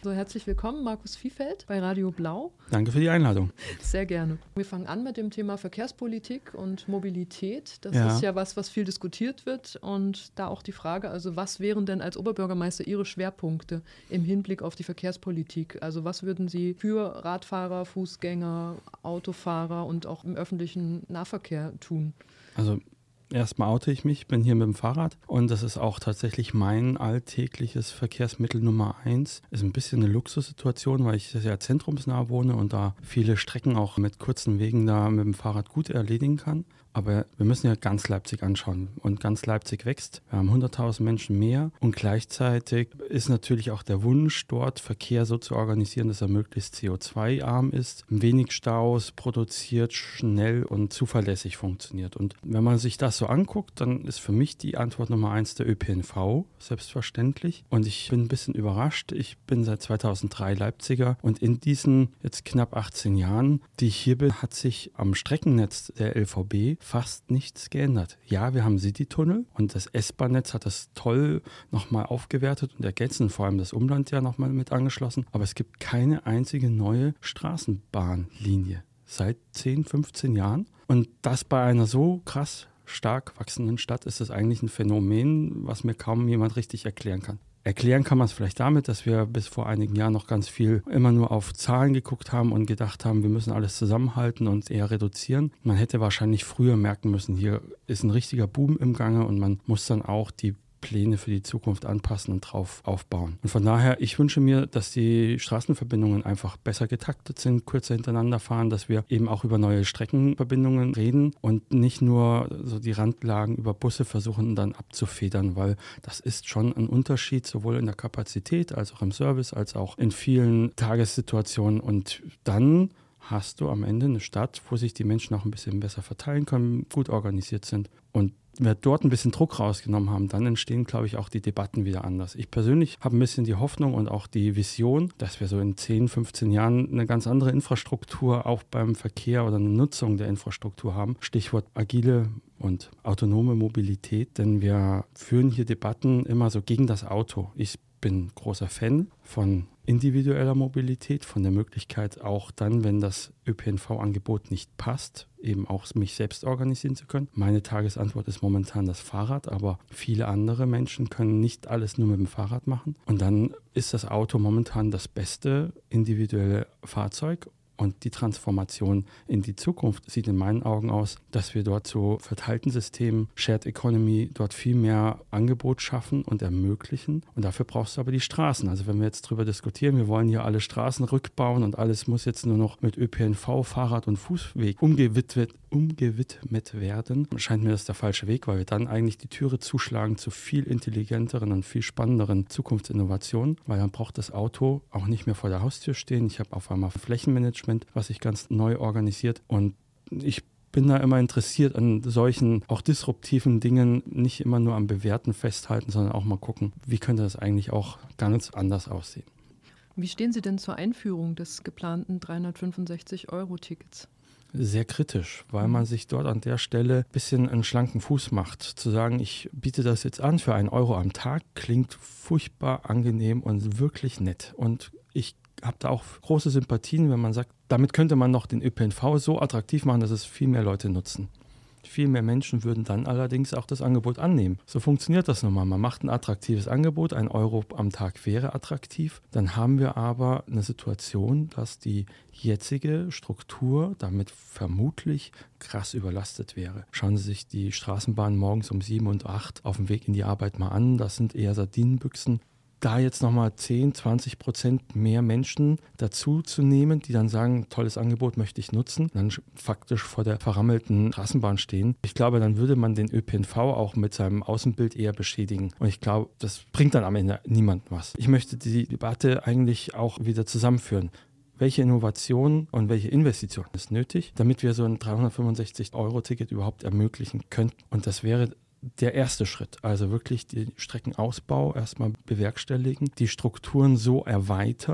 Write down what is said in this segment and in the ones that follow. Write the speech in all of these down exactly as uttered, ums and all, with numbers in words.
So, herzlich willkommen, Markus Viehfeld bei Radio Blau. Danke für die Einladung. Sehr gerne. Wir fangen an mit dem Thema Verkehrspolitik und Mobilität. Das ja. ist ja was, was viel diskutiert wird. Und da auch die Frage, also was wären denn als Oberbürgermeister Ihre Schwerpunkte im Hinblick auf die Verkehrspolitik? Also was würden Sie für Radfahrer, Fußgänger, Autofahrer und auch im öffentlichen Nahverkehr tun? Also erstmal oute ich mich, bin hier mit dem Fahrrad und das ist auch tatsächlich mein alltägliches Verkehrsmittel Nummer eins. Ist ein bisschen eine Luxussituation, weil ich sehr zentrumsnah wohne und da viele Strecken auch mit kurzen Wegen da mit dem Fahrrad gut erledigen kann. Aber wir müssen ja ganz Leipzig anschauen und ganz Leipzig wächst. Wir haben hunderttausend Menschen mehr und gleichzeitig ist natürlich auch der Wunsch, dort Verkehr so zu organisieren, dass er möglichst C O zwei arm ist, wenig Staus produziert, schnell und zuverlässig funktioniert. Und wenn man sich das so anguckt, dann ist für mich die Antwort Nummer eins der Ö P N V, selbstverständlich. Und ich bin ein bisschen überrascht. Ich bin seit zweitausenddrei Leipziger und in diesen jetzt knapp achtzehn Jahren, die ich hier bin, hat sich am Streckennetz der L V B fast nichts geändert. Ja, wir haben Citytunnel und das S-Bahn-Netz hat das toll nochmal aufgewertet und ergänzt, vor allem das Umland ja nochmal mit angeschlossen. Aber es gibt keine einzige neue Straßenbahnlinie seit zehn, fünfzehn Jahren. Und das bei einer so krass stark wachsenden Stadt ist es eigentlich ein Phänomen, was mir kaum jemand richtig erklären kann. Erklären kann man es vielleicht damit, dass wir bis vor einigen Jahren noch ganz viel immer nur auf Zahlen geguckt haben und gedacht haben, wir müssen alles zusammenhalten und eher reduzieren. Man hätte wahrscheinlich früher merken müssen, hier ist ein richtiger Boom im Gange und man muss dann auch die Pläne für die Zukunft anpassen und drauf aufbauen. Und von daher, ich wünsche mir, dass die Straßenverbindungen einfach besser getaktet sind, kürzer hintereinander fahren, dass wir eben auch über neue Streckenverbindungen reden und nicht nur so die Randlagen über Busse versuchen dann abzufedern, weil das ist schon ein Unterschied, sowohl in der Kapazität als auch im Service, als auch in vielen Tagessituationen. Und dann hast du am Ende eine Stadt, wo sich die Menschen auch ein bisschen besser verteilen können, gut organisiert sind. Und wenn wir dort ein bisschen Druck rausgenommen haben, dann entstehen, glaube ich, auch die Debatten wieder anders. Ich persönlich habe ein bisschen die Hoffnung und auch die Vision, dass wir so in zehn, fünfzehn Jahren eine ganz andere Infrastruktur auch beim Verkehr oder eine Nutzung der Infrastruktur haben. Stichwort agile und autonome Mobilität, denn wir führen hier Debatten immer so gegen das Auto. Ich bin großer Fan von individueller Mobilität, von der Möglichkeit auch dann, wenn das Ö P N V-Angebot nicht passt, eben auch mich selbst organisieren zu können. Meine Tagesantwort ist momentan das Fahrrad, aber viele andere Menschen können nicht alles nur mit dem Fahrrad machen. Und dann ist das Auto momentan das beste individuelle Fahrzeug. Und die Transformation in die Zukunft sieht in meinen Augen aus, dass wir dort zu verteilten Systemen, Shared Economy, dort viel mehr Angebot schaffen und ermöglichen. Und dafür brauchst du aber die Straßen. Also wenn wir jetzt darüber diskutieren, wir wollen hier alle Straßen rückbauen und alles muss jetzt nur noch mit Ö P N V, Fahrrad und Fußweg umgewidmet, umgewidmet werden, scheint mir das der falsche Weg, weil wir dann eigentlich die Türe zuschlagen zu viel intelligenteren und viel spannenderen Zukunftsinnovationen, weil dann braucht das Auto auch nicht mehr vor der Haustür stehen. Ich habe auf einmal Flächenmanagement, was sich ganz neu organisiert und ich bin da immer interessiert an solchen auch disruptiven Dingen, nicht immer nur am Bewährten festhalten, sondern auch mal gucken, wie könnte das eigentlich auch ganz anders aussehen. Wie stehen Sie denn zur Einführung des geplanten dreihundertfünfundsechzig-Euro-Tickets? Sehr kritisch, weil man sich dort an der Stelle ein bisschen einen schlanken Fuß macht. Zu sagen, ich biete das jetzt an für einen Euro am Tag, klingt furchtbar angenehm und wirklich nett. Und ich habe da auch große Sympathien, wenn man sagt, damit könnte man noch den Ö P N V so attraktiv machen, dass es viel mehr Leute nutzen. Viel mehr Menschen würden dann allerdings auch das Angebot annehmen. So funktioniert das nun mal. Man macht ein attraktives Angebot, ein Euro am Tag wäre attraktiv. Dann haben wir aber eine Situation, dass die jetzige Struktur damit vermutlich krass überlastet wäre. Schauen Sie sich die Straßenbahn morgens um sieben und acht auf dem Weg in die Arbeit mal an. Das sind eher Sardinenbüchsen. Da jetzt nochmal zehn, zwanzig Prozent mehr Menschen dazu zu nehmen, die dann sagen, tolles Angebot möchte ich nutzen, dann faktisch vor der verrammelten Straßenbahn stehen. Ich glaube, dann würde man den Ö P N V auch mit seinem Außenbild eher beschädigen. Und ich glaube, das bringt dann am Ende niemandem was. Ich möchte die Debatte eigentlich auch wieder zusammenführen. Welche Innovation und welche Investition ist nötig, damit wir so ein dreihundertfünfundsechzig-Euro-Ticket überhaupt ermöglichen könnten? Und das wäre der erste Schritt, also wirklich den Streckenausbau erstmal bewerkstelligen, die Strukturen so erweitern,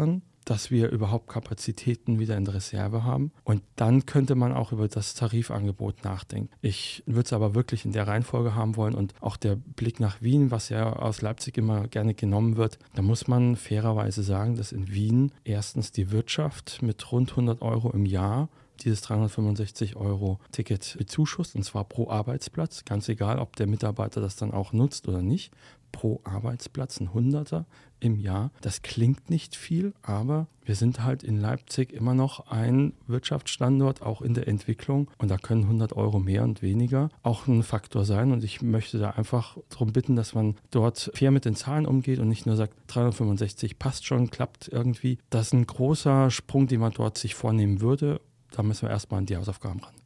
dass wir überhaupt Kapazitäten wieder in Reserve haben. Und dann könnte man auch über das Tarifangebot nachdenken. Ich würde es aber wirklich in der Reihenfolge haben wollen und auch der Blick nach Wien, was ja aus Leipzig immer gerne genommen wird, da muss man fairerweise sagen, dass in Wien erstens die Wirtschaft mit rund hundert Euro im Jahr dieses dreihundertfünfundsechzig Euro Ticket bezuschusst, und zwar pro Arbeitsplatz, ganz egal, ob der Mitarbeiter das dann auch nutzt oder nicht. Pro Arbeitsplatz ein Hunderter im Jahr. Das klingt nicht viel, aber wir sind halt in Leipzig immer noch ein Wirtschaftsstandort, auch in der Entwicklung. Und da können hundert Euro mehr und weniger auch ein Faktor sein. Und ich möchte da einfach darum bitten, dass man dort fair mit den Zahlen umgeht und nicht nur sagt, dreihundertfünfundsechzig passt schon, klappt irgendwie. Das ist ein großer Sprung, den man dort sich vornehmen würde. Da müssen wir erstmal an die Hausaufgaben ran.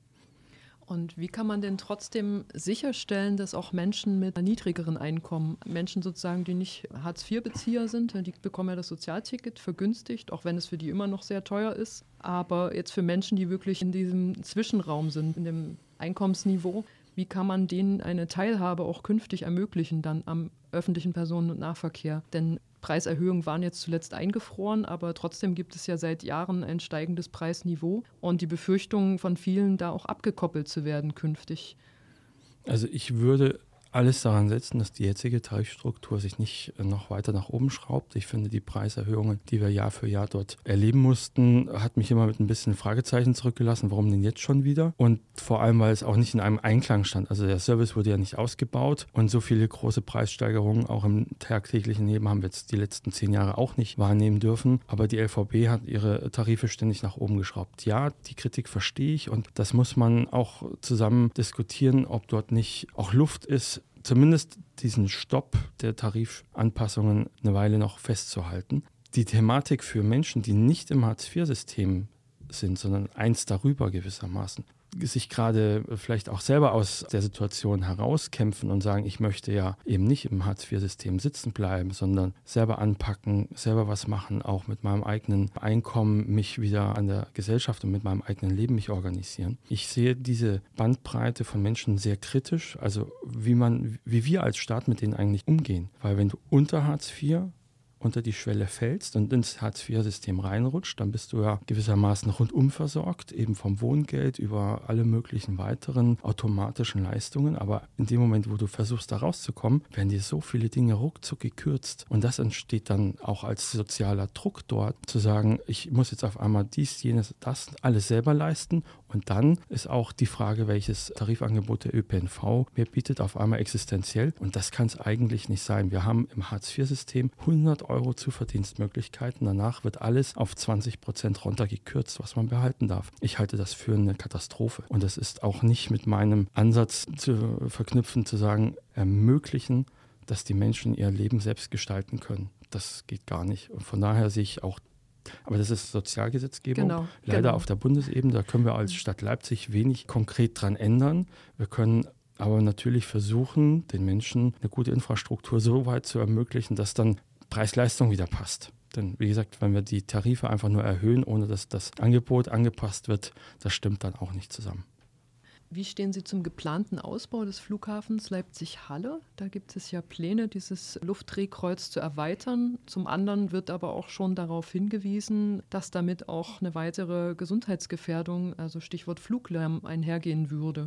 Und wie kann man denn trotzdem sicherstellen, dass auch Menschen mit niedrigeren Einkommen, Menschen sozusagen, die nicht Hartz vier Bezieher sind, die bekommen ja das Sozialticket vergünstigt, auch wenn es für die immer noch sehr teuer ist, aber jetzt für Menschen, die wirklich in diesem Zwischenraum sind, in dem Einkommensniveau, wie kann man denen eine Teilhabe auch künftig ermöglichen dann am öffentlichen Personen- und Nahverkehr? Denn Preiserhöhungen waren jetzt zuletzt eingefroren, aber trotzdem gibt es ja seit Jahren ein steigendes Preisniveau und die Befürchtung von vielen, da auch abgekoppelt zu werden künftig. Also ich würde alles daran setzen, dass die jetzige Tarifstruktur sich nicht noch weiter nach oben schraubt. Ich finde, die Preiserhöhungen, die wir Jahr für Jahr dort erleben mussten, hat mich immer mit ein bisschen Fragezeichen zurückgelassen. Warum denn jetzt schon wieder? Und vor allem, weil es auch nicht in einem Einklang stand. Also der Service wurde ja nicht ausgebaut und so viele große Preissteigerungen auch im tagtäglichen Leben haben wir jetzt die letzten zehn Jahre auch nicht wahrnehmen dürfen. Aber die L V B hat ihre Tarife ständig nach oben geschraubt. Ja, die Kritik verstehe ich und das muss man auch zusammen diskutieren, ob dort nicht auch Luft ist, zumindest diesen Stopp der Tarifanpassungen eine Weile noch festzuhalten. Die Thematik für Menschen, die nicht im Hartz vier System sind, sondern eins darüber gewissermaßen, sich gerade vielleicht auch selber aus der Situation herauskämpfen und sagen, ich möchte ja eben nicht im Hartz vier System sitzen bleiben, sondern selber anpacken, selber was machen, auch mit meinem eigenen Einkommen mich wieder an der Gesellschaft und mit meinem eigenen Leben mich organisieren. Ich sehe diese Bandbreite von Menschen sehr kritisch, also wie man, wie wir als Staat mit denen eigentlich umgehen. Weil wenn du unter Hartz vier unter die Schwelle fällst und ins Hartz vier System reinrutscht, dann bist du ja gewissermaßen rundum versorgt, eben vom Wohngeld über alle möglichen weiteren automatischen Leistungen. Aber in dem Moment, wo du versuchst, da rauszukommen, werden dir so viele Dinge ruckzuck gekürzt. Und das entsteht dann auch als sozialer Druck dort, zu sagen, ich muss jetzt auf einmal dies, jenes, das alles selber leisten. Und dann ist auch die Frage, welches Tarifangebot der Ö P N V mir bietet, auf einmal existenziell. Und das kann es eigentlich nicht sein. Wir haben im Hartz vier System hundert Euro Zuverdienstmöglichkeiten. Danach wird alles auf zwanzig Prozent runtergekürzt, was man behalten darf. Ich halte das für eine Katastrophe. Und das ist auch nicht mit meinem Ansatz zu verknüpfen, zu sagen, ermöglichen, dass die Menschen ihr Leben selbst gestalten können. Das geht gar nicht. Und von daher sehe ich auch, aber das ist Sozialgesetzgebung, genau, leider genau. auf der Bundesebene. Da können wir als Stadt Leipzig wenig konkret dran ändern. Wir können aber natürlich versuchen, den Menschen eine gute Infrastruktur so weit zu ermöglichen, dass dann Preis-Leistung wieder passt. Denn wie gesagt, wenn wir die Tarife einfach nur erhöhen, ohne dass das Angebot angepasst wird, das stimmt dann auch nicht zusammen. Wie stehen Sie zum geplanten Ausbau des Flughafens Leipzig-Halle? Da gibt es ja Pläne, dieses Luftdrehkreuz zu erweitern. Zum anderen wird aber auch schon darauf hingewiesen, dass damit auch eine weitere Gesundheitsgefährdung, also Stichwort Fluglärm, einhergehen würde.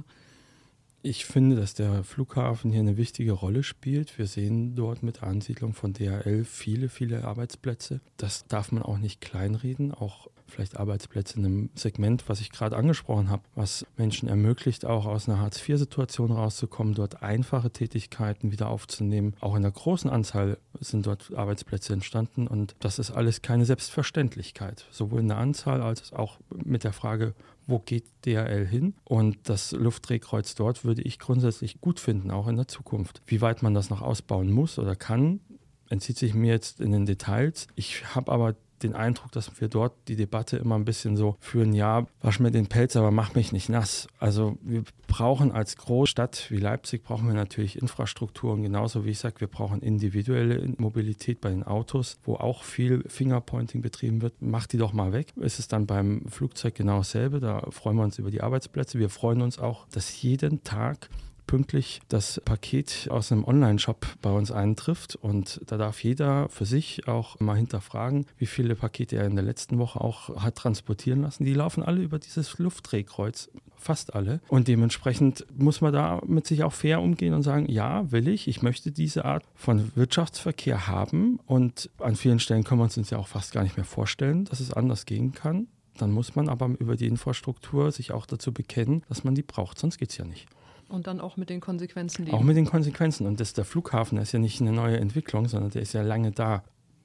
Ich finde, dass der Flughafen hier eine wichtige Rolle spielt. Wir sehen dort mit der Ansiedlung von D H L viele, viele Arbeitsplätze. Das darf man auch nicht kleinreden, auch vielleicht Arbeitsplätze in einem Segment, was ich gerade angesprochen habe, was Menschen ermöglicht, auch aus einer Hartz vier Situation rauszukommen, dort einfache Tätigkeiten wieder aufzunehmen. Auch in einer großen Anzahl sind dort Arbeitsplätze entstanden und das ist alles keine Selbstverständlichkeit, sowohl in der Anzahl als auch mit der Frage, wo geht D H L hin? Und das Luftdrehkreuz dort würde ich grundsätzlich gut finden, auch in der Zukunft. Wie weit man das noch ausbauen muss oder kann, entzieht sich mir jetzt in den Details. Ich habe aber den Eindruck, dass wir dort die Debatte immer ein bisschen so führen, ja, wasch mir den Pelz, aber mach mich nicht nass. Also wir brauchen als Großstadt wie Leipzig, brauchen wir natürlich Infrastrukturen, genauso wie ich sage, wir brauchen individuelle Mobilität bei den Autos, wo auch viel Fingerpointing betrieben wird. Mach die doch mal weg. Ist es dann beim Flugzeug genau dasselbe, da freuen wir uns über die Arbeitsplätze. Wir freuen uns auch, dass jeden Tag pünktlich das Paket aus einem Online-Shop bei uns eintrifft. Und da darf jeder für sich auch mal hinterfragen, wie viele Pakete er in der letzten Woche auch hat transportieren lassen. Die laufen alle über dieses Luftdrehkreuz, fast alle. Und dementsprechend muss man da mit sich auch fair umgehen und sagen, ja, will ich, ich möchte diese Art von Wirtschaftsverkehr haben. Und an vielen Stellen können wir uns das ja auch fast gar nicht mehr vorstellen, dass es anders gehen kann. Dann muss man aber über die Infrastruktur sich auch dazu bekennen, dass man die braucht, sonst geht es ja nicht. Und dann auch mit den Konsequenzen leben. Auch mit den Konsequenzen. Und das, der Flughafen ist ja nicht eine neue Entwicklung, sondern der ist ja lange da.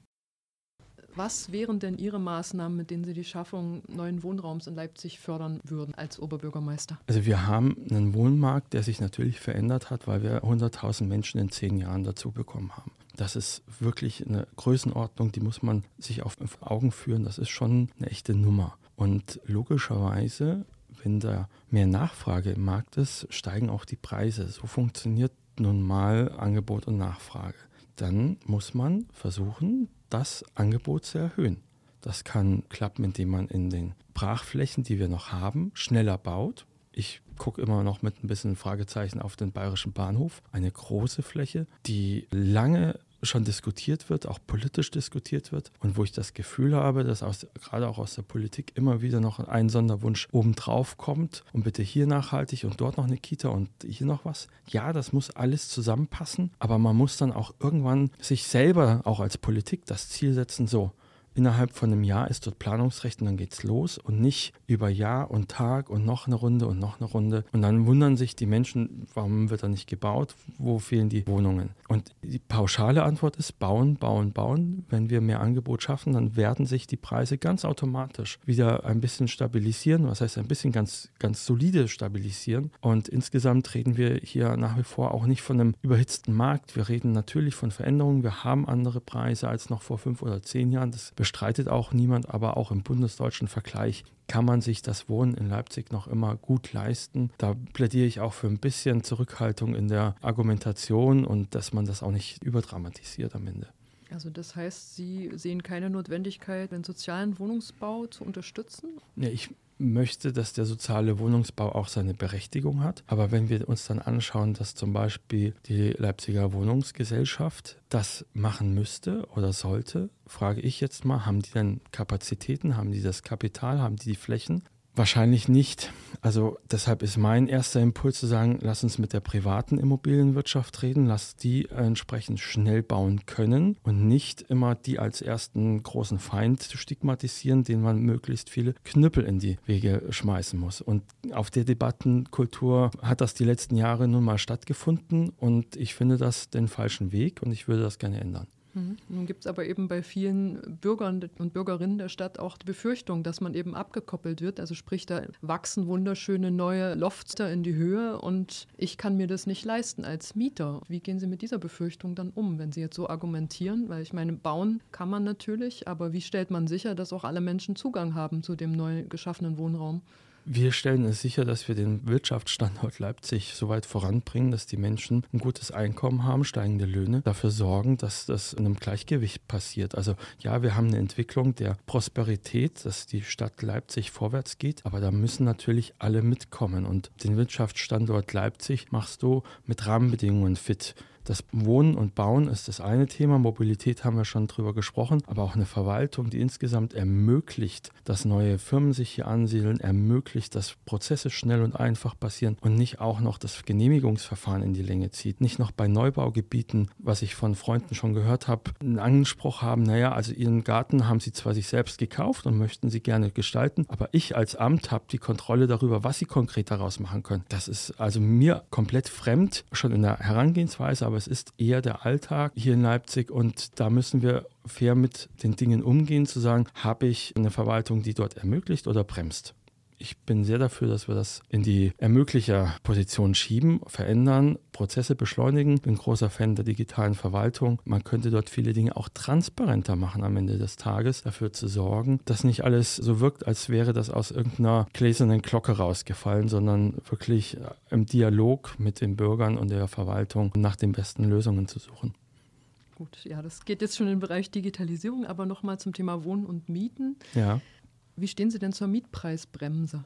Was wären denn Ihre Maßnahmen, mit denen Sie die Schaffung neuen Wohnraums in Leipzig fördern würden als Oberbürgermeister? Also wir haben einen Wohnmarkt, der sich natürlich verändert hat, weil wir hunderttausend Menschen in zehn Jahren dazu bekommen haben. Das ist wirklich eine Größenordnung, die muss man sich auf Augen führen. Das ist schon eine echte Nummer. Und logischerweise, wenn da mehr Nachfrage im Markt ist, steigen auch die Preise. So funktioniert nun mal Angebot und Nachfrage. Dann muss man versuchen, das Angebot zu erhöhen. Das kann klappen, indem man in den Brachflächen, die wir noch haben, schneller baut. Ich gucke immer noch mit ein bisschen Fragezeichen auf den Bayerischen Bahnhof. Eine große Fläche, die lange schon diskutiert wird, auch politisch diskutiert wird und wo ich das Gefühl habe, dass aus, gerade auch aus der Politik immer wieder noch ein Sonderwunsch obendrauf kommt und bitte hier nachhaltig und dort noch eine Kita und hier noch was. Ja, das muss alles zusammenpassen, aber man muss dann auch irgendwann sich selber auch als Politik das Ziel setzen, so, innerhalb von einem Jahr ist dort Planungsrecht und dann geht's los und nicht über Jahr und Tag und noch eine Runde und noch eine Runde. Und dann wundern sich die Menschen, warum wird da nicht gebaut, wo fehlen die Wohnungen? Und die pauschale Antwort ist bauen, bauen, bauen. Wenn wir mehr Angebot schaffen, dann werden sich die Preise ganz automatisch wieder ein bisschen stabilisieren. Was heißt ein bisschen ganz, ganz solide stabilisieren. Und insgesamt reden wir hier nach wie vor auch nicht von einem überhitzten Markt. Wir reden natürlich von Veränderungen. Wir haben andere Preise als noch vor fünf oder zehn Jahren. Das bestreitet auch niemand, aber auch im bundesdeutschen Vergleich kann man sich das Wohnen in Leipzig noch immer gut leisten. Da plädiere ich auch für ein bisschen Zurückhaltung in der Argumentation und dass man das auch nicht überdramatisiert am Ende. Also das heißt, Sie sehen keine Notwendigkeit, den sozialen Wohnungsbau zu unterstützen? Ja, ich möchte, dass der soziale Wohnungsbau auch seine Berechtigung hat. Aber wenn wir uns dann anschauen, dass zum Beispiel die Leipziger Wohnungsgesellschaft das machen müsste oder sollte, frage ich jetzt mal, haben die denn Kapazitäten, haben die das Kapital, haben die die Flächen? Wahrscheinlich nicht. Also deshalb ist mein erster Impuls zu sagen, lass uns mit der privaten Immobilienwirtschaft reden, lass die entsprechend schnell bauen können und nicht immer die als ersten großen Feind stigmatisieren, den man möglichst viele Knüppel in die Wege schmeißen muss. Und auf der Debattenkultur hat das die letzten Jahre nun mal stattgefunden und ich finde das den falschen Weg und ich würde das gerne ändern. Mhm. Nun gibt es aber eben bei vielen Bürgern und Bürgerinnen der Stadt auch die Befürchtung, dass man eben abgekoppelt wird. Also sprich, da wachsen wunderschöne neue Lofts da in die Höhe und ich kann mir das nicht leisten als Mieter. Wie gehen Sie mit dieser Befürchtung dann um, wenn Sie jetzt so argumentieren? Weil ich meine, bauen kann man natürlich, aber wie stellt man sicher, dass auch alle Menschen Zugang haben zu dem neu geschaffenen Wohnraum? Wir stellen es sicher, dass wir den Wirtschaftsstandort Leipzig so weit voranbringen, dass die Menschen ein gutes Einkommen haben, steigende Löhne, dafür sorgen, dass das in einem Gleichgewicht passiert. Also ja, wir haben eine Entwicklung der Prosperität, dass die Stadt Leipzig vorwärts geht, aber da müssen natürlich alle mitkommen. Und den Wirtschaftsstandort Leipzig machst du mit Rahmenbedingungen fit. Das Wohnen und Bauen ist das eine Thema, Mobilität haben wir schon drüber gesprochen, aber auch eine Verwaltung, die insgesamt ermöglicht, dass neue Firmen sich hier ansiedeln, ermöglicht, dass Prozesse schnell und einfach passieren und nicht auch noch das Genehmigungsverfahren in die Länge zieht. Nicht noch bei Neubaugebieten, was ich von Freunden schon gehört habe, einen Anspruch haben, naja, also ihren Garten haben sie zwar sich selbst gekauft und möchten sie gerne gestalten, aber ich als Amt habe die Kontrolle darüber, was sie konkret daraus machen können. Das ist also mir komplett fremd, schon in der Herangehensweise, aber es ist eher der Alltag hier in Leipzig und da müssen wir fair mit den Dingen umgehen, zu sagen, habe ich eine Verwaltung, die dort ermöglicht oder bremst? Ich bin sehr dafür, dass wir das in die Ermöglicher-Position schieben, verändern, Prozesse beschleunigen. Ich bin ein großer Fan der digitalen Verwaltung. Man könnte dort viele Dinge auch transparenter machen am Ende des Tages, dafür zu sorgen, dass nicht alles so wirkt, als wäre das aus irgendeiner gläsernen Glocke rausgefallen, sondern wirklich im Dialog mit den Bürgern und der Verwaltung nach den besten Lösungen zu suchen. Gut, ja, das geht jetzt schon in den Bereich Digitalisierung, aber nochmal zum Thema Wohnen und Mieten. Ja. Wie stehen Sie denn zur Mietpreisbremse?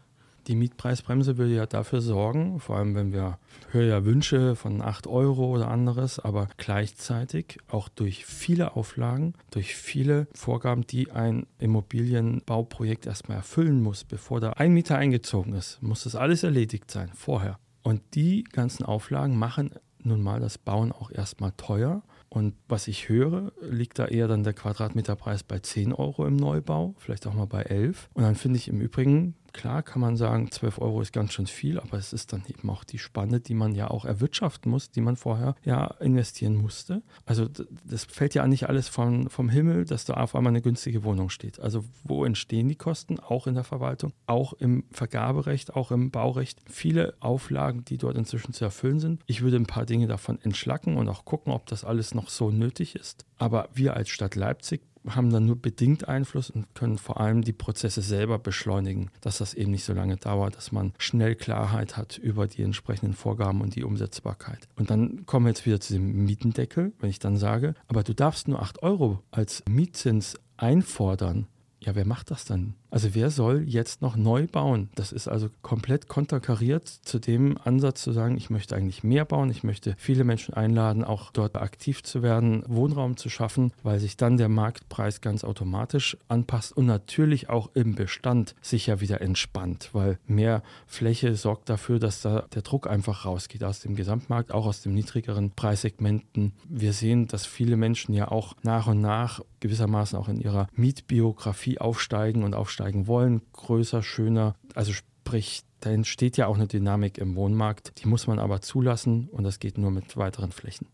Die Mietpreisbremse will ja dafür sorgen, vor allem wenn wir hören ja Wünsche von acht Euro oder anderes, aber gleichzeitig auch durch viele Auflagen, durch viele Vorgaben, die ein Immobilienbauprojekt erstmal erfüllen muss, bevor da ein Mieter eingezogen ist, muss das alles erledigt sein vorher. Und die ganzen Auflagen machen nun mal das Bauen auch erstmal teuer. Und was ich höre, liegt da eher dann der Quadratmeterpreis bei zehn Euro im Neubau, vielleicht auch mal bei elf. Und dann finde ich im Übrigen, klar kann man sagen, zwölf Euro ist ganz schön viel, aber es ist dann eben auch die Spanne, die man ja auch erwirtschaften muss, die man vorher ja investieren musste. Also das fällt ja nicht alles vom, vom Himmel, dass da auf einmal eine günstige Wohnung steht. Also wo entstehen die Kosten? Auch in der Verwaltung, auch im Vergaberecht, auch im Baurecht. Viele Auflagen, die dort inzwischen zu erfüllen sind. Ich würde ein paar Dinge davon entschlacken und auch gucken, ob das alles noch so nötig ist. Aber wir als Stadt Leipzig haben dann nur bedingt Einfluss und können vor allem die Prozesse selber beschleunigen, dass das eben nicht so lange dauert, dass man schnell Klarheit hat über die entsprechenden Vorgaben und die Umsetzbarkeit. Und dann kommen wir jetzt wieder zu dem Mietendeckel, wenn ich dann sage, aber du darfst nur acht Euro als Mietzins einfordern. Ja, wer macht das dann? Also wer soll jetzt noch neu bauen? Das ist also komplett konterkariert zu dem Ansatz zu sagen, ich möchte eigentlich mehr bauen, ich möchte viele Menschen einladen, auch dort aktiv zu werden, Wohnraum zu schaffen, weil sich dann der Marktpreis ganz automatisch anpasst und natürlich auch im Bestand sich ja wieder entspannt, weil mehr Fläche sorgt dafür, dass da der Druck einfach rausgeht aus dem Gesamtmarkt, auch aus den niedrigeren Preissegmenten. Wir sehen, dass viele Menschen ja auch nach und nach gewissermaßen auch in ihrer Mietbiografie aufsteigen und aufsteigen wollen, größer, schöner, also sprich, da entsteht ja auch eine Dynamik im Wohnmarkt, die muss man aber zulassen und das geht nur mit weiteren Flächen.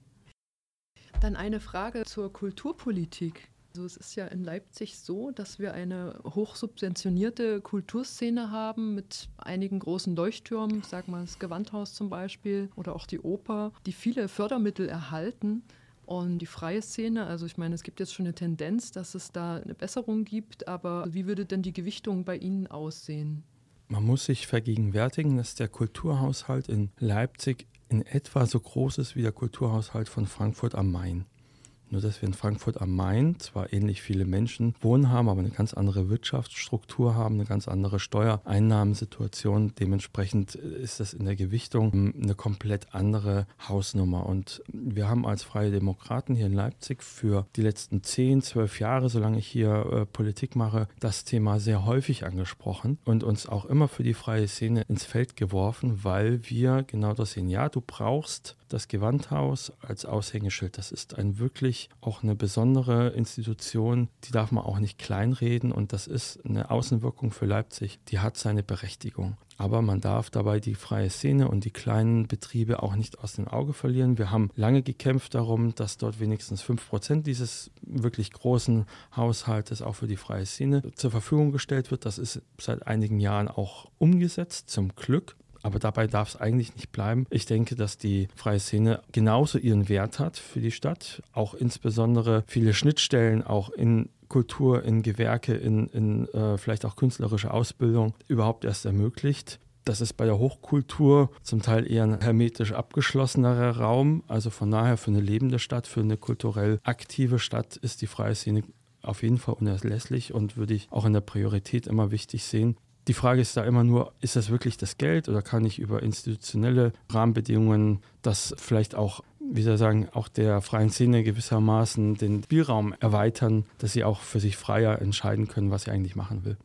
Dann eine Frage zur Kulturpolitik. Also es ist ja in Leipzig so, dass wir eine hochsubventionierte Kulturszene haben mit einigen großen Leuchttürmen, sag mal das Gewandhaus zum Beispiel oder auch die Oper, die viele Fördermittel erhalten. Und die freie Szene, also ich meine, es gibt jetzt schon eine Tendenz, dass es da eine Besserung gibt, aber wie würde denn die Gewichtung bei Ihnen aussehen? Man muss sich vergegenwärtigen, dass der Kulturhaushalt in Leipzig in etwa so groß ist wie der Kulturhaushalt von Frankfurt am Main. Nur, dass wir in Frankfurt am Main zwar ähnlich viele Menschen wohnen haben, aber eine ganz andere Wirtschaftsstruktur haben, eine ganz andere Steuereinnahmensituation. Dementsprechend ist das in der Gewichtung eine komplett andere Hausnummer. Und wir haben als Freie Demokraten hier in Leipzig für die letzten zehn, zwölf Jahre, solange ich hier äh, Politik mache, das Thema sehr häufig angesprochen und uns auch immer für die freie Szene ins Feld geworfen, weil wir genau das sehen. Ja, du brauchst das Gewandhaus als Aushängeschild. Das ist ein wirklich auch eine besondere Institution, die darf man auch nicht kleinreden und das ist eine Außenwirkung für Leipzig, die hat seine Berechtigung. Aber man darf dabei die freie Szene und die kleinen Betriebe auch nicht aus dem Auge verlieren. Wir haben lange gekämpft darum, dass dort wenigstens fünf Prozent dieses wirklich großen Haushaltes auch für die freie Szene zur Verfügung gestellt wird. Das ist seit einigen Jahren auch umgesetzt, zum Glück. Aber dabei darf es eigentlich nicht bleiben. Ich denke, dass die freie Szene genauso ihren Wert hat für die Stadt. Auch insbesondere viele Schnittstellen auch in Kultur, in Gewerke, in, in äh, vielleicht auch künstlerische Ausbildung überhaupt erst ermöglicht. Das ist bei der Hochkultur zum Teil eher ein hermetisch abgeschlossenerer Raum. Also von daher für eine lebende Stadt, für eine kulturell aktive Stadt ist die freie Szene auf jeden Fall unerlässlich und würde ich auch in der Priorität immer wichtig sehen. Die Frage ist da immer nur, ist das wirklich das Geld oder kann ich über institutionelle Rahmenbedingungen das vielleicht auch, wie soll ich sagen, auch der freien Szene gewissermaßen den Spielraum erweitern, dass sie auch für sich freier entscheiden können, was sie eigentlich machen will.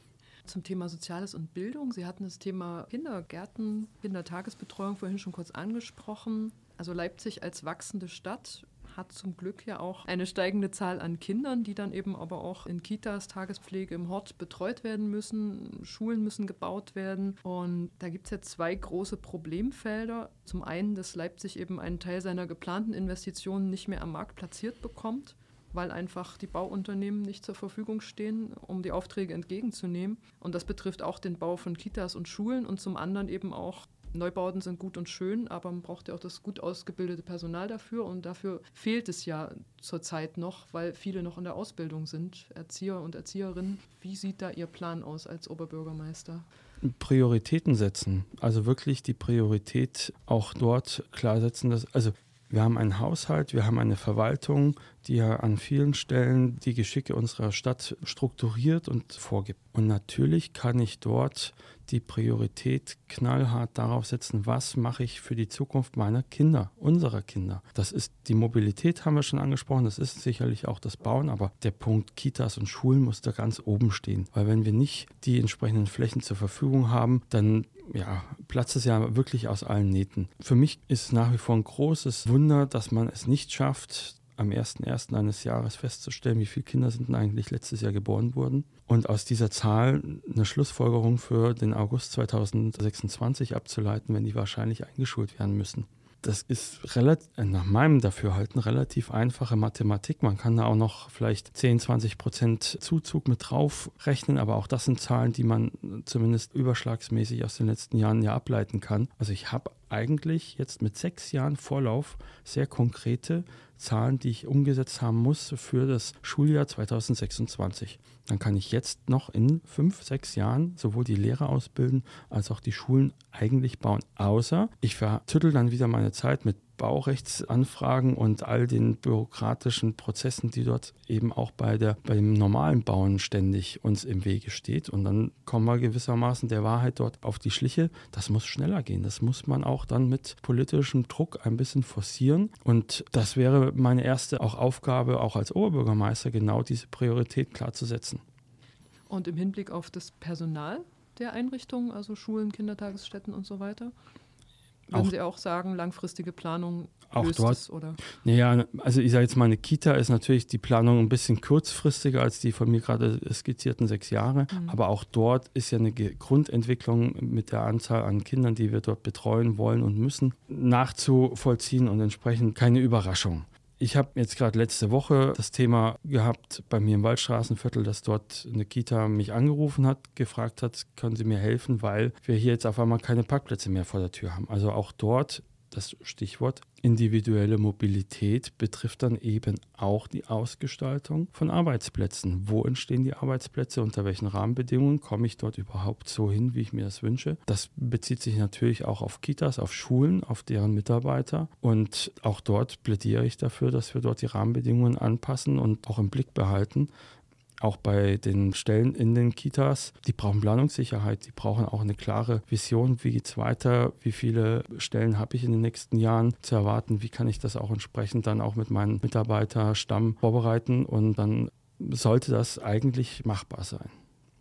Zum Thema Soziales und Bildung. Sie hatten das Thema Kindergärten, Kindertagesbetreuung vorhin schon kurz angesprochen. Also Leipzig als wachsende Stadt hat zum Glück ja auch eine steigende Zahl an Kindern, die dann eben aber auch in Kitas, Tagespflege im Hort betreut werden müssen. Schulen müssen gebaut werden. Und da gibt es ja zwei große Problemfelder. Zum einen, dass Leipzig eben einen Teil seiner geplanten Investitionen nicht mehr am Markt platziert bekommt, weil einfach die Bauunternehmen nicht zur Verfügung stehen, um die Aufträge entgegenzunehmen. Und das betrifft auch den Bau von Kitas und Schulen und zum anderen eben auch Neubauten sind gut und schön, aber man braucht ja auch das gut ausgebildete Personal dafür und dafür fehlt es ja zurzeit noch, weil viele noch in der Ausbildung sind, Erzieher und Erzieherinnen. Wie sieht da Ihr Plan aus als Oberbürgermeister? Prioritäten setzen, also wirklich die Priorität auch dort klar setzen, dass, also wir haben einen Haushalt, wir haben eine Verwaltung, die ja an vielen Stellen die Geschicke unserer Stadt strukturiert und vorgibt. Und natürlich kann ich dort die Priorität knallhart darauf setzen, was mache ich für die Zukunft meiner Kinder, unserer Kinder. Das ist die Mobilität, haben wir schon angesprochen, das ist sicherlich auch das Bauen, aber der Punkt Kitas und Schulen muss da ganz oben stehen. Weil wenn wir nicht die entsprechenden Flächen zur Verfügung haben, dann ja, platzt es ja wirklich aus allen Nähten. Für mich ist es nach wie vor ein großes Wunder, dass man es nicht schafft, am ersten ersten eines Jahres festzustellen, wie viele Kinder sind denn eigentlich letztes Jahr geboren wurden. Und aus dieser Zahl eine Schlussfolgerung für den August zweitausendsechsundzwanzig abzuleiten, wenn die wahrscheinlich eingeschult werden müssen. Das ist relativ, nach meinem Dafürhalten relativ einfache Mathematik. Man kann da auch noch vielleicht zehn, zwanzig Prozent Zuzug mit drauf rechnen, aber auch das sind Zahlen, die man zumindest überschlagsmäßig aus den letzten Jahren ja ableiten kann. Also ich habe eigentlich jetzt mit sechs Jahren Vorlauf sehr konkrete Zahlen, die ich umgesetzt haben muss für das Schuljahr zweitausendsechsundzwanzig. Dann kann ich jetzt noch in fünf, sechs Jahren sowohl die Lehrer ausbilden, als auch die Schulen eigentlich bauen. Außer ich vertüttel dann wieder meine Zeit mit Baurechtsanfragen und all den bürokratischen Prozessen, die dort eben auch bei, der, bei dem normalen Bauen ständig uns im Wege steht. Und dann kommen wir gewissermaßen der Wahrheit dort auf die Schliche. Das muss schneller gehen. Das muss man auch dann mit politischem Druck ein bisschen forcieren. Und das wäre meine erste auch Aufgabe, auch als Oberbürgermeister, genau diese Priorität klar zu setzen. Und im Hinblick auf das Personal der Einrichtungen, also Schulen, Kindertagesstätten und so weiter? Würden auch, Sie auch sagen, langfristige Planung auch löst dort, es, oder? Naja, also ich sage jetzt mal, eine Kita ist natürlich die Planung ein bisschen kurzfristiger als die von mir gerade skizzierten sechs Jahre. Mhm. Aber auch dort ist ja eine Grundentwicklung mit der Anzahl an Kindern, die wir dort betreuen wollen und müssen, nachzuvollziehen und entsprechend keine Überraschung. Ich habe jetzt gerade letzte Woche das Thema gehabt bei mir im Waldstraßenviertel, dass dort eine Kita mich angerufen hat, gefragt hat, können Sie mir helfen, weil wir hier jetzt auf einmal keine Parkplätze mehr vor der Tür haben. Also auch dort, das Stichwort individuelle Mobilität betrifft dann eben auch die Ausgestaltung von Arbeitsplätzen. Wo entstehen die Arbeitsplätze, unter welchen Rahmenbedingungen komme ich dort überhaupt so hin, wie ich mir das wünsche? Das bezieht sich natürlich auch auf Kitas, auf Schulen, auf deren Mitarbeiter und auch dort plädiere ich dafür, dass wir dort die Rahmenbedingungen anpassen und auch im Blick behalten. Auch bei den Stellen in den Kitas, die brauchen Planungssicherheit, die brauchen auch eine klare Vision, wie geht es weiter, wie viele Stellen habe ich in den nächsten Jahren zu erwarten, wie kann ich das auch entsprechend dann auch mit meinem Mitarbeiterstamm vorbereiten und dann sollte das eigentlich machbar sein.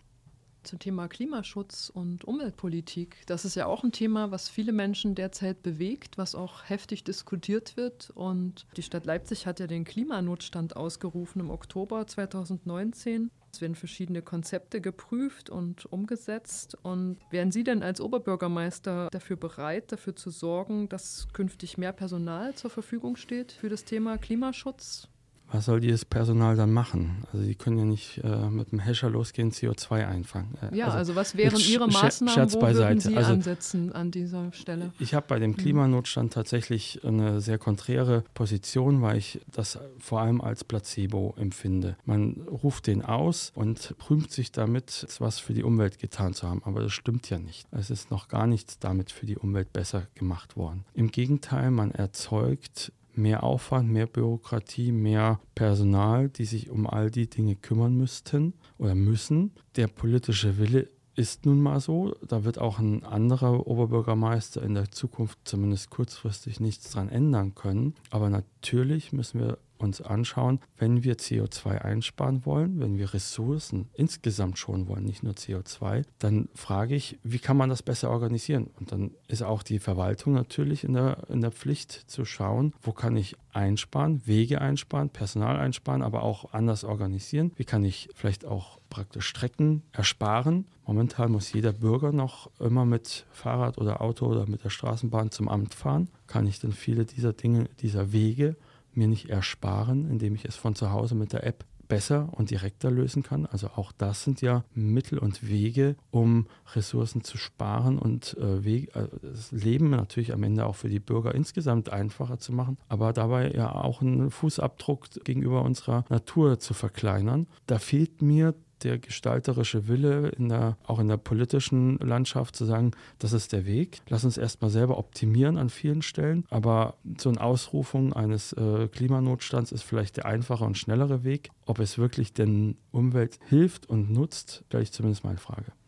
Zum Thema Klimaschutz und Umweltpolitik. Das ist ja auch ein Thema, was viele Menschen derzeit bewegt, was auch heftig diskutiert wird. Und die Stadt Leipzig hat ja den Klimanotstand ausgerufen im Oktober zweitausendneunzehn. Es werden verschiedene Konzepte geprüft und umgesetzt. Und wären Sie denn als Oberbürgermeister dafür bereit, dafür zu sorgen, dass künftig mehr Personal zur Verfügung steht für das Thema Klimaschutz? Was soll dieses Personal dann machen? Also die können ja nicht äh, mit dem Hescher losgehen, C O zwei einfangen. Äh, ja, also, also was wären Ihre Maßnahmen, Scherz wo beiseite. würden Sie also, ansetzen an dieser Stelle? Ich habe bei dem Klimanotstand tatsächlich eine sehr konträre Position, weil ich das vor allem als Placebo empfinde. Man ruft den aus und rühmt sich damit, was für die Umwelt getan zu haben. Aber das stimmt ja nicht. Es ist noch gar nichts damit für die Umwelt besser gemacht worden. Im Gegenteil, man erzeugt mehr Aufwand, mehr Bürokratie, mehr Personal, die sich um all die Dinge kümmern müssten oder müssen. Der politische Wille ist nun mal so. Da wird auch ein anderer Oberbürgermeister in der Zukunft zumindest kurzfristig nichts dran ändern können. Aber natürlich müssen wir uns anschauen, wenn wir C O zwei einsparen wollen, wenn wir Ressourcen insgesamt schonen wollen, nicht nur C O zwei, dann frage ich, wie kann man das besser organisieren? Und dann ist auch die Verwaltung natürlich in der, in der Pflicht zu schauen, wo kann ich einsparen, Wege einsparen, Personal einsparen, aber auch anders organisieren. Wie kann ich vielleicht auch praktisch Strecken ersparen? Momentan muss jeder Bürger noch immer mit Fahrrad oder Auto oder mit der Straßenbahn zum Amt fahren. Kann ich dann viele dieser Dinge, dieser Wege mir nicht ersparen, indem ich es von zu Hause mit der App besser und direkter lösen kann. Also auch das sind ja Mittel und Wege, um Ressourcen zu sparen und äh, Wege, äh, das Leben natürlich am Ende auch für die Bürger insgesamt einfacher zu machen, aber dabei ja auch einen Fußabdruck gegenüber unserer Natur zu verkleinern. Da fehlt mir der gestalterische Wille, in der, auch in der politischen Landschaft zu sagen, das ist der Weg. Lass uns erstmal selber optimieren an vielen Stellen, aber so eine Ausrufung eines äh, Klimanotstands ist vielleicht der einfache und schnellere Weg. Ob es wirklich den Umwelt hilft und nutzt, stelle ich zumindest mal in Frage.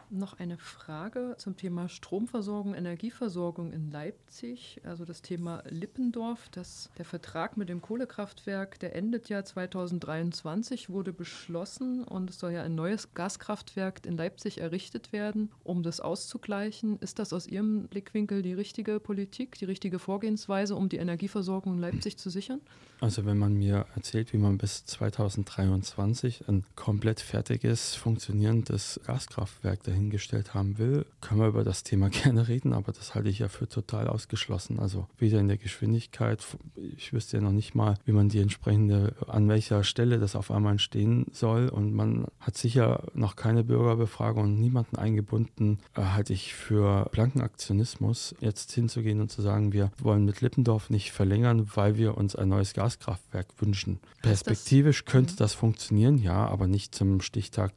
Noch eine Frage zum Thema Stromversorgung, Energieversorgung in Leipzig. Also das Thema Lippendorf, das, der Vertrag mit dem Kohlekraftwerk, der endet ja zweitausenddreiundzwanzig, wurde beschlossen und es soll ja ein neues Gaskraftwerk in Leipzig errichtet werden, um das auszugleichen. Ist das aus Ihrem Blickwinkel die richtige Politik, die richtige Vorgehensweise, um die Energieversorgung in Leipzig zu sichern? Also wenn man mir erzählt, wie man bis zweitausenddreiundzwanzig ein komplett fertiges, funktionierendes Gaskraftwerk dahingestellt haben will, können wir über das Thema gerne reden, aber das halte ich ja für total ausgeschlossen. Also weder in der Geschwindigkeit, ich wüsste ja noch nicht mal, wie man die entsprechende, an welcher Stelle das auf einmal entstehen soll, und man hat sicher noch keine Bürgerbefragung und niemanden eingebunden, äh, halte ich für blanken Aktionismus, jetzt hinzugehen und zu sagen, wir wollen mit Lippendorf nicht verlängern, weil wir uns ein neues Gas Gaskraftwerk wünschen. Perspektivisch das, könnte das funktionieren, ja, aber nicht zum Stichtag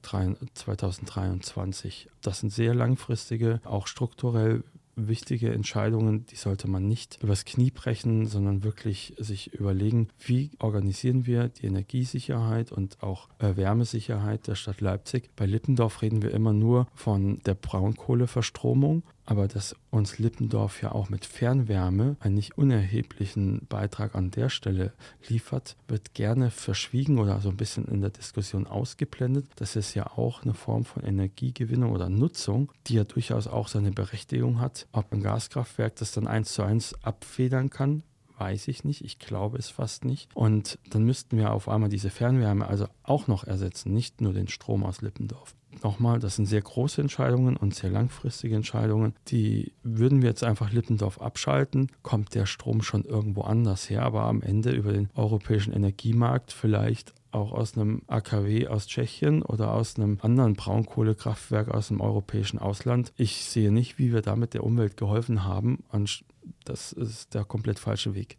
zweitausenddreiundzwanzig. Das sind sehr langfristige, auch strukturell wichtige Entscheidungen, die sollte man nicht übers Knie brechen, sondern wirklich sich überlegen, wie organisieren wir die Energiesicherheit und auch äh, Wärmesicherheit der Stadt Leipzig. Bei Lippendorf reden wir immer nur von der Braunkohleverstromung, aber dass uns Lippendorf ja auch mit Fernwärme einen nicht unerheblichen Beitrag an der Stelle liefert, wird gerne verschwiegen oder so ein bisschen in der Diskussion ausgeblendet. Das ist ja auch eine Form von Energiegewinnung oder Nutzung, die ja durchaus auch seine Berechtigung hat. Ob ein Gaskraftwerk das dann eins zu eins abfedern kann, weiß ich nicht. Ich glaube es fast nicht. Und dann müssten wir auf einmal diese Fernwärme also auch noch ersetzen, nicht nur den Strom aus Lippendorf. Nochmal, das sind sehr große Entscheidungen und sehr langfristige Entscheidungen. Die würden wir jetzt einfach Lippendorf abschalten, kommt der Strom schon irgendwo anders her, aber am Ende über den europäischen Energiemarkt vielleicht auch aus einem A K W aus Tschechien oder aus einem anderen Braunkohlekraftwerk aus dem europäischen Ausland. Ich sehe nicht, wie wir damit der Umwelt geholfen haben. Und das ist der komplett falsche Weg.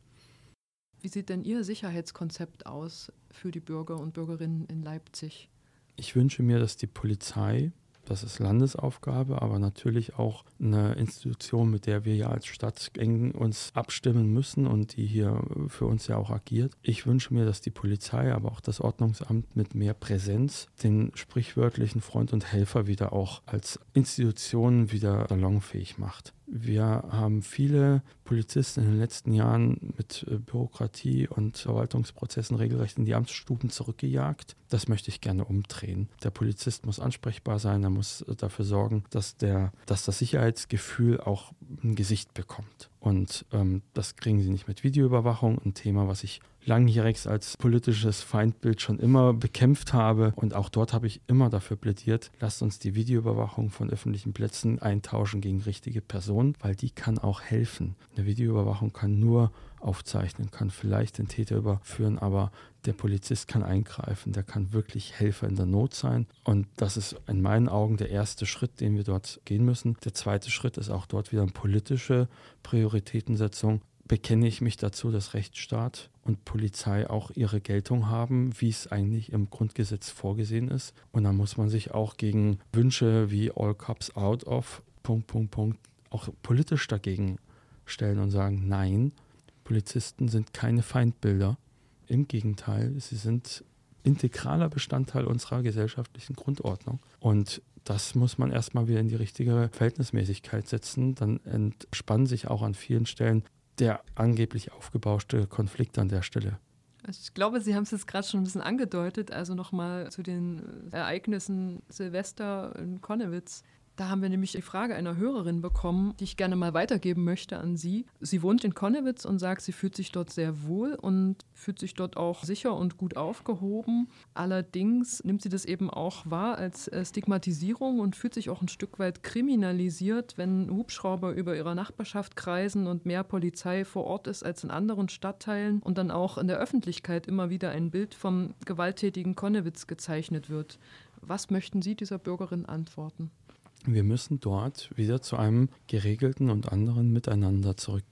Wie sieht denn Ihr Sicherheitskonzept aus für die Bürger und Bürgerinnen in Leipzig? Ich wünsche mir, dass die Polizei, das ist Landesaufgabe, aber natürlich auch eine Institution, mit der wir ja als Stadt eng uns abstimmen müssen und die hier für uns ja auch agiert. Ich wünsche mir, dass die Polizei, aber auch das Ordnungsamt mit mehr Präsenz den sprichwörtlichen Freund und Helfer wieder auch als Institution wieder salonfähig macht. Wir haben viele Polizisten in den letzten Jahren mit Bürokratie und Verwaltungsprozessen regelrecht in die Amtsstuben zurückgejagt. Das möchte ich gerne umdrehen. Der Polizist muss ansprechbar sein, er muss dafür sorgen, dass, der, dass das Sicherheitsgefühl auch ein Gesicht bekommt. Und ähm, das kriegen sie nicht mit Videoüberwachung, ein Thema, was ich langjährig als politisches Feindbild schon immer bekämpft habe. Und auch dort habe ich immer dafür plädiert, lasst uns die Videoüberwachung von öffentlichen Plätzen eintauschen gegen richtige Personen, weil die kann auch helfen. Eine Videoüberwachung kann nur aufzeichnen, kann vielleicht den Täter überführen, aber der Polizist kann eingreifen, der kann wirklich Helfer in der Not sein. Und das ist in meinen Augen der erste Schritt, den wir dort gehen müssen. Der zweite Schritt ist auch dort wieder eine politische Prioritätensetzung. Bekenne ich mich dazu, dass Rechtsstaat und Polizei auch ihre Geltung haben, wie es eigentlich im Grundgesetz vorgesehen ist. Und dann muss man sich auch gegen Wünsche wie All Cops Out of, Punkt, Punkt, Punkt, auch politisch dagegen stellen und sagen, nein, Polizisten sind keine Feindbilder. Im Gegenteil, sie sind integraler Bestandteil unserer gesellschaftlichen Grundordnung. Und das muss man erstmal wieder in die richtige Verhältnismäßigkeit setzen. Dann entspannt sich auch an vielen Stellen der angeblich aufgebauschte Konflikt an der Stelle. Also ich glaube, Sie haben es jetzt gerade schon ein bisschen angedeutet, also nochmal zu den Ereignissen Silvester in Connewitz. Da haben wir nämlich die Frage einer Hörerin bekommen, die ich gerne mal weitergeben möchte an Sie. Sie wohnt in Connewitz und sagt, sie fühlt sich dort sehr wohl und fühlt sich dort auch sicher und gut aufgehoben. Allerdings nimmt sie das eben auch wahr als Stigmatisierung und fühlt sich auch ein Stück weit kriminalisiert, wenn Hubschrauber über ihrer Nachbarschaft kreisen und mehr Polizei vor Ort ist als in anderen Stadtteilen und dann auch in der Öffentlichkeit immer wieder ein Bild vom gewalttätigen Connewitz gezeichnet wird. Was möchten Sie dieser Bürgerin antworten? Wir müssen dort wieder zu einem geregelten und anderen Miteinander zurückkehren.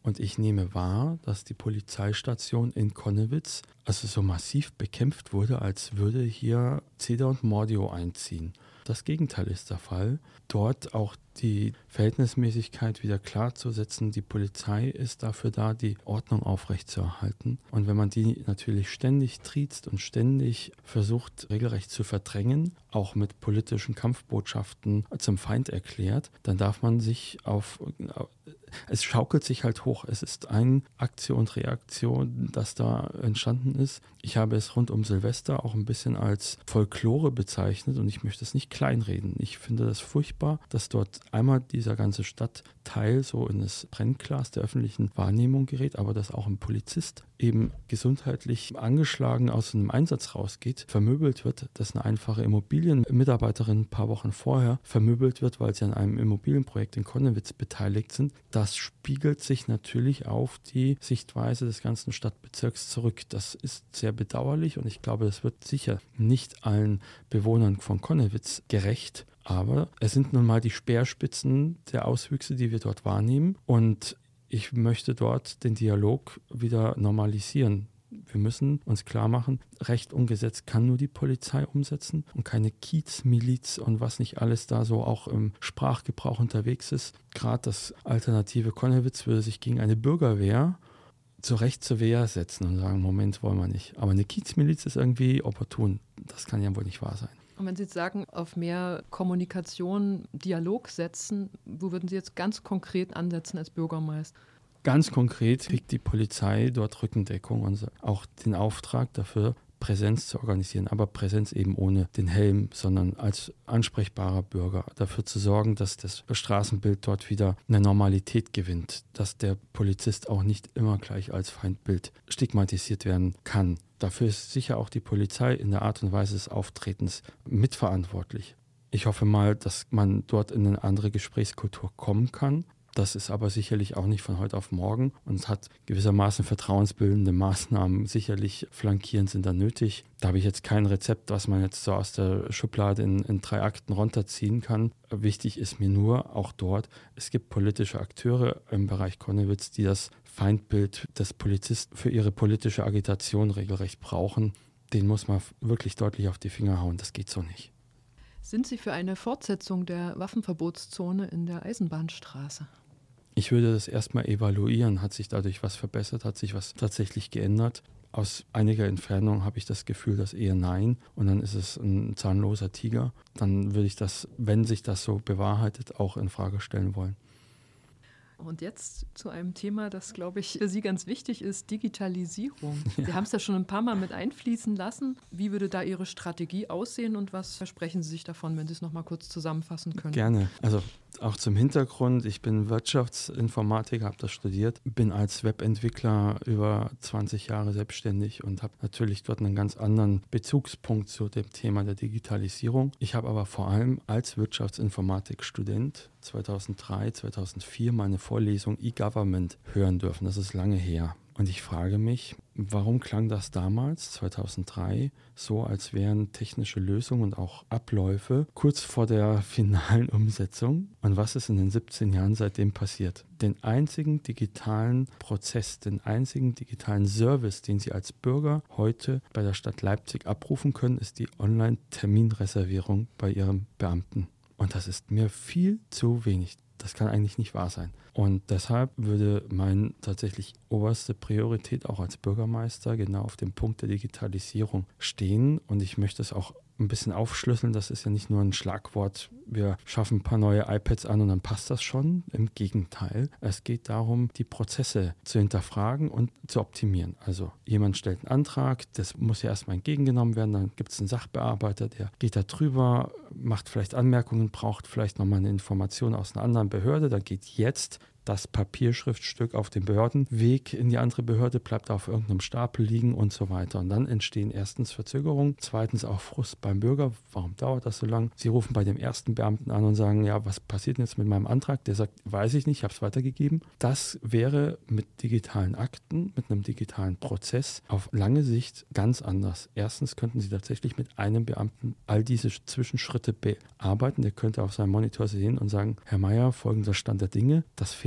Und ich nehme wahr, dass die Polizeistation in Connewitz also so massiv bekämpft wurde, als würde hier Cedar und Mordio einziehen. Das Gegenteil ist der Fall. Dort auch die Verhältnismäßigkeit wieder klarzusetzen. Die Polizei ist dafür da, die Ordnung aufrechtzuerhalten. Und wenn man die natürlich ständig triezt und ständig versucht, regelrecht zu verdrängen, auch mit politischen Kampfbotschaften zum Feind erklärt, dann darf man sich auf... Es schaukelt sich halt hoch. Es ist ein Aktion und Reaktion, das da entstanden ist. Ich habe es rund um Silvester auch ein bisschen als Folklore bezeichnet und ich möchte es nicht kleinreden. Ich finde das furchtbar, dass dort einmal dieser ganze Stadtteil so in das Brennglas der öffentlichen Wahrnehmung gerät, aber dass auch ein Polizist eben gesundheitlich angeschlagen aus einem Einsatz rausgeht, vermöbelt wird, dass eine einfache Immobilienmitarbeiterin ein paar Wochen vorher vermöbelt wird, weil sie an einem Immobilienprojekt in Connewitz beteiligt sind. Das spiegelt sich natürlich auf die Sichtweise des ganzen Stadtbezirks zurück. Das ist sehr bedauerlich und ich glaube, es wird sicher nicht allen Bewohnern von Connewitz gerecht. Aber es sind nun mal die Speerspitzen der Auswüchse, die wir dort wahrnehmen. Und ich möchte dort den Dialog wieder normalisieren. Wir müssen uns klar machen, Recht und Gesetz kann nur die Polizei umsetzen und keine Kiezmiliz und was nicht alles da so auch im Sprachgebrauch unterwegs ist. Gerade das alternative Connewitz würde sich gegen eine Bürgerwehr zu Recht zur Wehr setzen und sagen, Moment, wollen wir nicht. Aber eine Kiezmiliz ist irgendwie opportun. Das kann ja wohl nicht wahr sein. Und wenn Sie jetzt sagen, auf mehr Kommunikation, Dialog setzen, wo würden Sie jetzt ganz konkret ansetzen als Bürgermeister? Ganz konkret kriegt die Polizei dort Rückendeckung und auch den Auftrag dafür, Präsenz zu organisieren. Aber Präsenz eben ohne den Helm, sondern als ansprechbarer Bürger. Dafür zu sorgen, dass das Straßenbild dort wieder eine Normalität gewinnt. Dass der Polizist auch nicht immer gleich als Feindbild stigmatisiert werden kann. Dafür ist sicher auch die Polizei in der Art und Weise des Auftretens mitverantwortlich. Ich hoffe mal, dass man dort in eine andere Gesprächskultur kommen kann. Das ist aber sicherlich auch nicht von heute auf morgen und hat gewissermaßen vertrauensbildende Maßnahmen sicherlich flankierend sind da nötig. Da habe ich jetzt kein Rezept, was man jetzt so aus der Schublade in, in drei Akten runterziehen kann. Wichtig ist mir nur, auch dort, es gibt politische Akteure im Bereich Connewitz, die das Feindbild des Polizisten für ihre politische Agitation regelrecht brauchen. Den muss man wirklich deutlich auf die Finger hauen, das geht so nicht. Sind Sie für eine Fortsetzung der Waffenverbotszone in der Eisenbahnstraße? Ich würde das erstmal evaluieren. Hat sich dadurch was verbessert? Hat sich was tatsächlich geändert? Aus einiger Entfernung habe ich das Gefühl, dass eher nein. Und dann ist es ein zahnloser Tiger. Dann würde ich das, wenn sich das so bewahrheitet, auch in Frage stellen wollen. Und jetzt zu einem Thema, das, glaube ich, für Sie ganz wichtig ist, Digitalisierung. Ja. Sie haben es ja schon ein paar Mal mit einfließen lassen. Wie würde da Ihre Strategie aussehen und was versprechen Sie sich davon, wenn Sie es noch mal kurz zusammenfassen können? Gerne. Also auch zum Hintergrund, ich bin Wirtschaftsinformatiker, habe das studiert, bin als Webentwickler über zwanzig Jahre selbstständig und habe natürlich dort einen ganz anderen Bezugspunkt zu dem Thema der Digitalisierung. Ich habe aber vor allem als Wirtschaftsinformatikstudent zweitausenddrei, zweitausendvier meine Vorlesung E-Government hören dürfen. Das ist lange her. Und ich frage mich, warum klang das damals, zweitausenddrei, so, als wären technische Lösungen und auch Abläufe kurz vor der finalen Umsetzung? Und was ist in den siebzehn Jahren seitdem passiert? Den einzigen digitalen Prozess, den einzigen digitalen Service, den Sie als Bürger heute bei der Stadt Leipzig abrufen können, ist die Online-Terminreservierung bei Ihrem Beamten. Und das ist mir viel zu wenig. Das kann eigentlich nicht wahr sein. Und deshalb würde meine tatsächlich oberste Priorität auch als Bürgermeister genau auf dem Punkt der Digitalisierung stehen. Und ich möchte es auch ein bisschen aufschlüsseln. Das ist ja nicht nur ein Schlagwort, wir schaffen ein paar neue iPads an und dann passt das schon. Im Gegenteil, es geht darum, die Prozesse zu hinterfragen und zu optimieren. Also jemand stellt einen Antrag, das muss ja erstmal entgegengenommen werden, dann gibt es einen Sachbearbeiter, der geht da drüber, macht vielleicht Anmerkungen, braucht vielleicht nochmal eine Information aus einer anderen Behörde, dann geht jetzt das Papierschriftstück auf dem Behördenweg in die andere Behörde, bleibt auf irgendeinem Stapel liegen und so weiter. Und dann entstehen erstens Verzögerungen, zweitens auch Frust beim Bürger. Warum dauert das so lang? Sie rufen bei dem ersten Beamten an und sagen, ja, was passiert denn jetzt mit meinem Antrag? Der sagt, weiß ich nicht, ich habe es weitergegeben. Das wäre mit digitalen Akten, mit einem digitalen Prozess auf lange Sicht ganz anders. Erstens könnten Sie tatsächlich mit einem Beamten all diese Zwischenschritte bearbeiten. Der könnte auf seinem Monitor sehen und sagen, Herr Meier, folgender Stand der Dinge, das fehlt.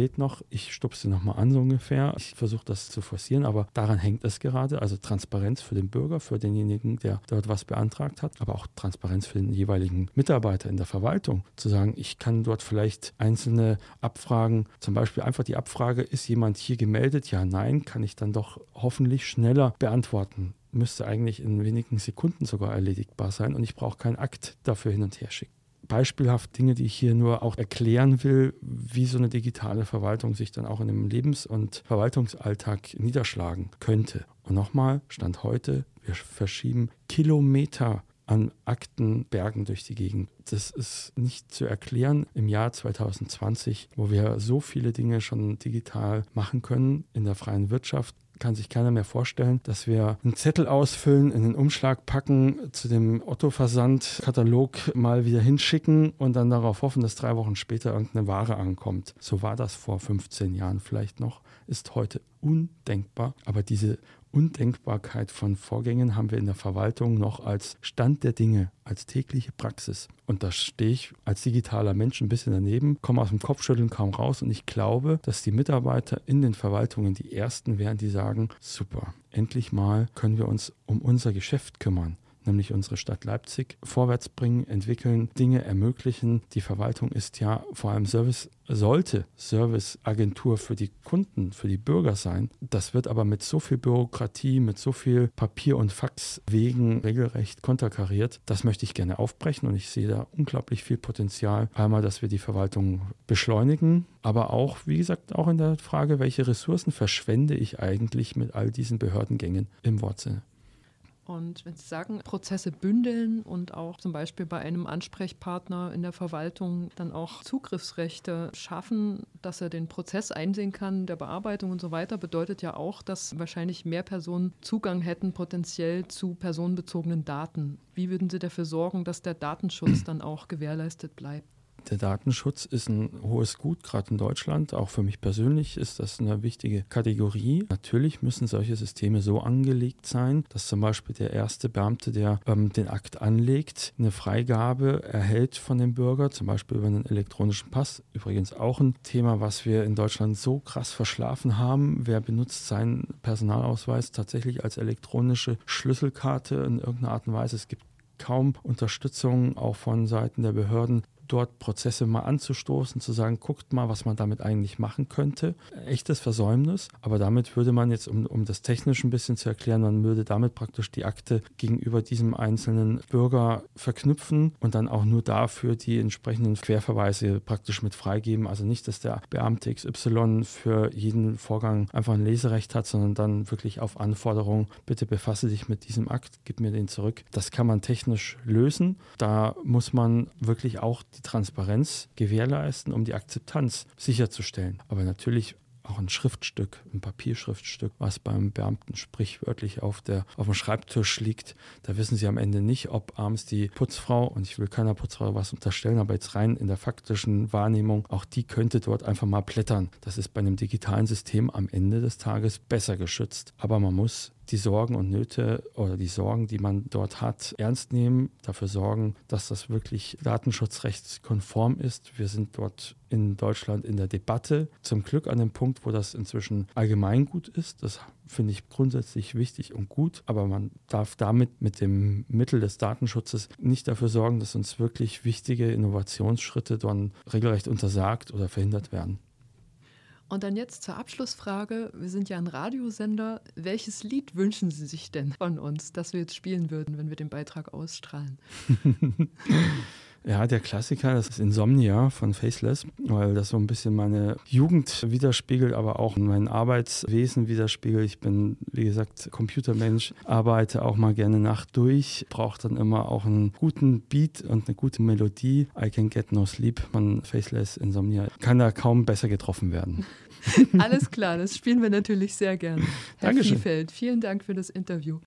steht noch, ich stupse nochmal an so ungefähr. Ich versuche das zu forcieren, aber daran hängt es gerade. Also Transparenz für den Bürger, für denjenigen, der dort was beantragt hat, aber auch Transparenz für den jeweiligen Mitarbeiter in der Verwaltung. Zu sagen, ich kann dort vielleicht einzelne Abfragen, zum Beispiel einfach die Abfrage, ist jemand hier gemeldet? Ja, nein, kann ich dann doch hoffentlich schneller beantworten. Müsste eigentlich in wenigen Sekunden sogar erledigbar sein und ich brauche keinen Akt dafür hin und her schicken. Beispielhaft Dinge, die ich hier nur auch erklären will, wie so eine digitale Verwaltung sich dann auch in einem Lebens- und Verwaltungsalltag niederschlagen könnte. Und nochmal, Stand heute, wir verschieben Kilometer an Aktenbergen durch die Gegend. Das ist nicht zu erklären im Jahr zwanzig zwanzig, wo wir so viele Dinge schon digital machen können in der freien Wirtschaft. Kann sich keiner mehr vorstellen, dass wir einen Zettel ausfüllen, in den Umschlag packen, zu dem Otto-Versand-Katalog mal wieder hinschicken und dann darauf hoffen, dass drei Wochen später irgendeine Ware ankommt. So war das vor fünfzehn Jahren vielleicht noch, ist heute undenkbar. Aber diese Undenkbarkeit von Vorgängen haben wir in der Verwaltung noch als Stand der Dinge, als tägliche Praxis. Und da stehe ich als digitaler Mensch ein bisschen daneben, komme aus dem Kopfschütteln kaum raus und ich glaube, dass die Mitarbeiter in den Verwaltungen die Ersten wären, die sagen, super, endlich mal können wir uns um unser Geschäft kümmern. Nämlich unsere Stadt Leipzig vorwärts bringen, entwickeln, Dinge ermöglichen. Die Verwaltung ist ja vor allem Service, sollte Serviceagentur für die Kunden, für die Bürger sein. Das wird aber mit so viel Bürokratie, mit so viel Papier- und Faxwegen regelrecht konterkariert. Das möchte ich gerne aufbrechen und ich sehe da unglaublich viel Potenzial. Einmal, dass wir die Verwaltung beschleunigen, aber auch, wie gesagt, auch in der Frage, welche Ressourcen verschwende ich eigentlich mit all diesen Behördengängen im Wortsinne. Und wenn Sie sagen, Prozesse bündeln und auch zum Beispiel bei einem Ansprechpartner in der Verwaltung dann auch Zugriffsrechte schaffen, dass er den Prozess einsehen kann, der Bearbeitung und so weiter, bedeutet ja auch, dass wahrscheinlich mehr Personen Zugang hätten potenziell zu personenbezogenen Daten. Wie würden Sie dafür sorgen, dass der Datenschutz dann auch gewährleistet bleibt? Der Datenschutz ist ein hohes Gut, gerade in Deutschland. Auch für mich persönlich ist das eine wichtige Kategorie. Natürlich müssen solche Systeme so angelegt sein, dass zum Beispiel der erste Beamte, der ähm, den Akt anlegt, eine Freigabe erhält von dem Bürger, zum Beispiel über einen elektronischen Pass. Übrigens auch ein Thema, was wir in Deutschland so krass verschlafen haben. Wer benutzt seinen Personalausweis tatsächlich als elektronische Schlüsselkarte in irgendeiner Art und Weise? Es gibt kaum Unterstützung auch von Seiten der Behörden, dort Prozesse mal anzustoßen, zu sagen, guckt mal, was man damit eigentlich machen könnte. Echtes Versäumnis, aber damit würde man jetzt, um, um das technisch ein bisschen zu erklären, man würde damit praktisch die Akte gegenüber diesem einzelnen Bürger verknüpfen und dann auch nur dafür die entsprechenden Querverweise praktisch mit freigeben. Also nicht, dass der Beamte X Y für jeden Vorgang einfach ein Leserecht hat, sondern dann wirklich auf Anforderung, bitte befasse dich mit diesem Akt, gib mir den zurück. Das kann man technisch lösen. Da muss man wirklich auch die Transparenz gewährleisten, um die Akzeptanz sicherzustellen. Aber natürlich auch ein Schriftstück, ein Papierschriftstück, was beim Beamten sprichwörtlich auf, der, auf dem Schreibtisch liegt. Da wissen Sie am Ende nicht, ob abends die Putzfrau, und ich will keiner Putzfrau was unterstellen, aber jetzt rein in der faktischen Wahrnehmung, auch die könnte dort einfach mal blättern. Das ist bei einem digitalen System am Ende des Tages besser geschützt. Aber man muss die Sorgen und Nöte oder die Sorgen, die man dort hat, ernst nehmen, dafür sorgen, dass das wirklich datenschutzrechtskonform ist. Wir sind dort in Deutschland in der Debatte, zum Glück an dem Punkt, wo das inzwischen allgemeingut ist. Das finde ich grundsätzlich wichtig und gut, aber man darf damit mit dem Mittel des Datenschutzes nicht dafür sorgen, dass uns wirklich wichtige Innovationsschritte dann regelrecht untersagt oder verhindert werden. Und dann jetzt zur Abschlussfrage. Wir sind ja ein Radiosender. Welches Lied wünschen Sie sich denn von uns, das wir jetzt spielen würden, wenn wir den Beitrag ausstrahlen? Ja, der Klassiker, das ist Insomnia von Faceless, weil das so ein bisschen meine Jugend widerspiegelt, aber auch mein Arbeitswesen widerspiegelt. Ich bin, wie gesagt, Computermensch, arbeite auch mal gerne Nacht durch, brauche dann immer auch einen guten Beat und eine gute Melodie. I Can Get No Sleep von Faceless, Insomnia. Kann da kaum besser getroffen werden. Alles klar, das spielen wir natürlich sehr gerne. Herr Dankeschön. Viehfeld, vielen Dank für das Interview.